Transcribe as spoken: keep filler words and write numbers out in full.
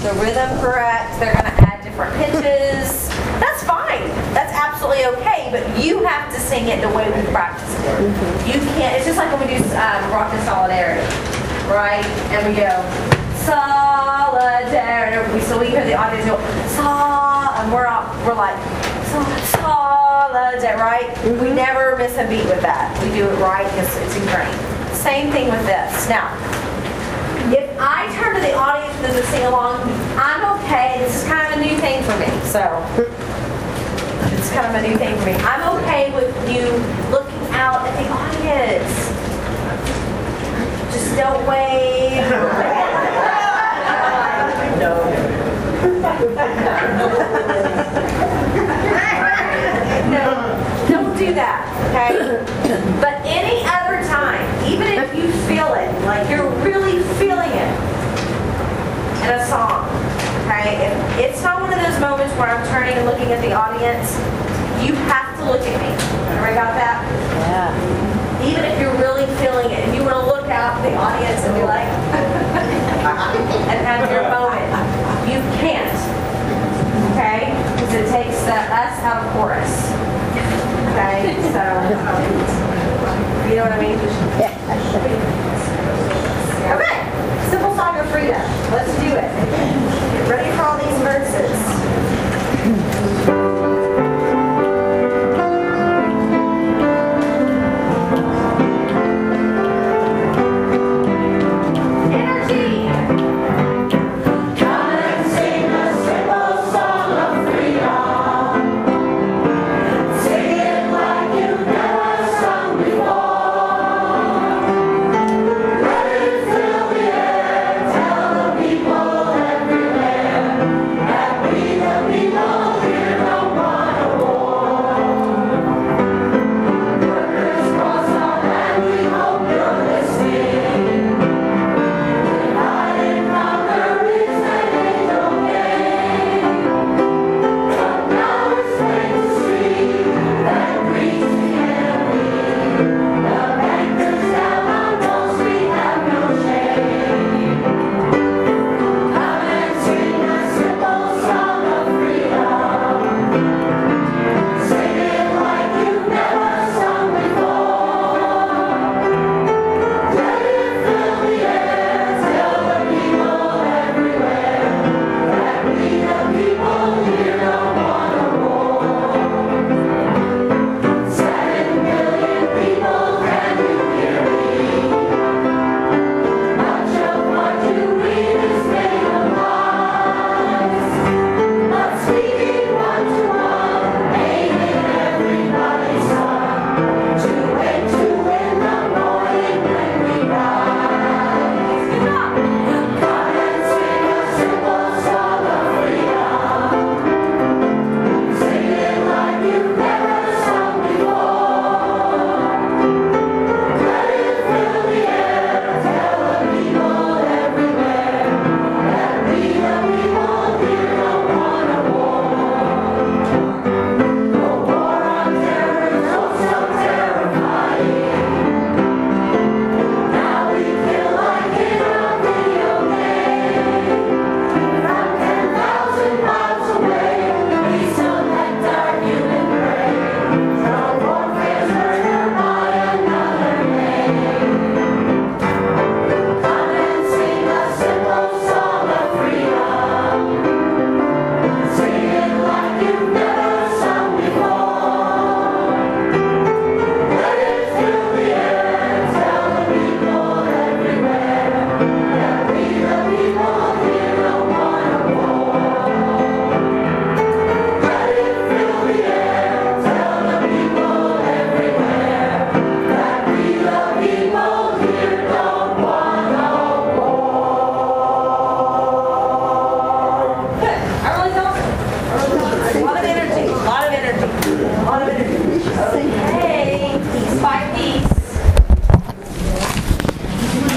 the rhythm correct. They're going to add different pitches. That's fine. That's absolutely okay, but you have to sing it the way we practiced it. Mm-hmm. You can't, it's just like when we do um, Rock and Solidarity, right? And we go, solidarity. So we hear the audience go, sol, and we're, all, we're like, solidarity, right? Mm-hmm. We never miss a beat with that. We do it right because it's ingrained. Same thing with this. Now, if I turn to the audience for them to sing along, I'm okay. This is kind of a new thing for me. So, it's kind of a new thing for me. I'm okay with you looking out at the audience. Just don't wave. No. No, don't do that, okay? But any other time, even if you feel it, like you're really feeling it in a song, okay? If it's not one of those moments where I'm turning and looking at the audience, you have to look at me. Everybody got that? Yeah. Even if you're really feeling it, and you want to look out at the audience and be like,